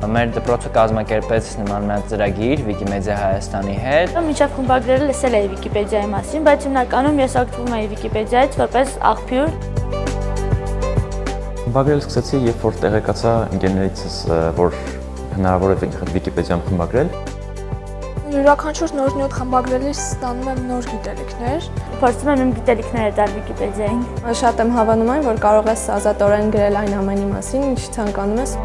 Մեր դպրոցը կազմակերպեց նման մի ծրագիր Wikimedia Հայաստանի հետ։ Մինչև խմբագրերը լսել էի Վիկիպեդիայի մասին, բայց հիմնականում ես օգտվում էի Վիկիպեդիայից որպես աղբյուր։ Խմբագրել սկսեցի, երբ որ տեղեկացա ընկերներիցս, որ հնարավոր է Վիկիպեդիան խմբագրել։ Յուրաքանչյուր նոր խմբագրելիս ստանում եմ նոր գիտելիքներ։ Փորձում եմ իմ գիտելիքները տալ Վիկիպեդիային։ Շատ եմ հավանում այն, որ կարող ես ազատորեն գրել այն ամենի մասին, ինչ ցանկանում ես։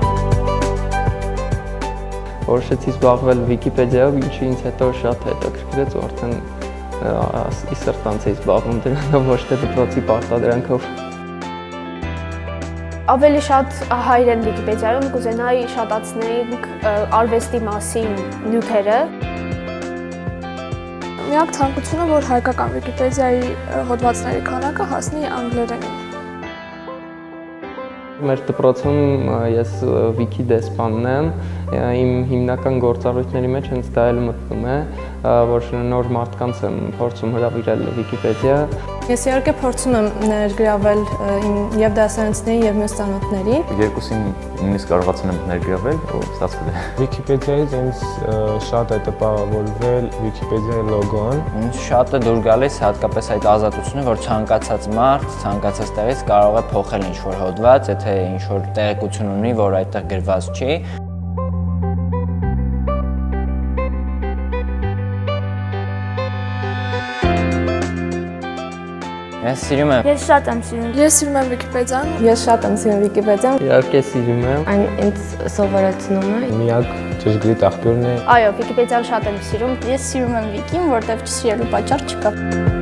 Որոշեցի զբաղվել Վիկիպեդիայով, ինչը ինձ հետո շատ հետաքրքրեց ու արդեն ի սրտանց էի զբաղվում դրանով, ոչ թե դպրոցի պարտադրանքով։ Ավելի շատ հայերեն Վիկիպեդիայում կուզենայի շատացնեինք արվեստի մասին նյութերը։ Միակ ցանկությունը, որ հայկական Վիկիպեդիայի հոդվածների քանակը հասնի անգլերենին։ Մեր դպրոցում ես Վիկի դեսպանն եմ, իմ հիմնական գործառույթների մեջ հենց դա էլ մտնում է, որ նոր մարդկանց եմ փորձում հրավիրել Վիկիպեդիա։ Ես իհարկե փորձում եմ ներգրավել եւ դասարանցիներին եւ մյուս ծանոթներին։ Երկուսին նույնիսկ կարողացել եմ ներգրավել ու ստացվել է։ Վիկիպեդիայից ինձ շատ է տպավորվել Վիկիպեդիայի լոգոն։ Ինձ շատ է դուր գալիս հատկապես այդ ազատությունը, որ ցանկացած մարդ ցանկացած տեղից կարող է փոխել ինչ-որ հոդված, եթե ինչ-որ տեղեկություն ունի, որ այդտեղ գրված չի։ Ես սիրում եմ։ Ես շատ եմ սիրում։ Ես սիրում եմ Վիկիպեդիան։ Ես շատ եմ սիրում Վիկիպեդիան։ Իհարկե սիրում եմ։ Այն ինձ սովորեցնում է։ Միակ ճշգրիտ աղբյուրն է։ Այո, Վիկիպեդիան շատ եմ սիրում։ Ես սիրում եմ Վիկին, որտեղ չսիրելու պատճառ չկա։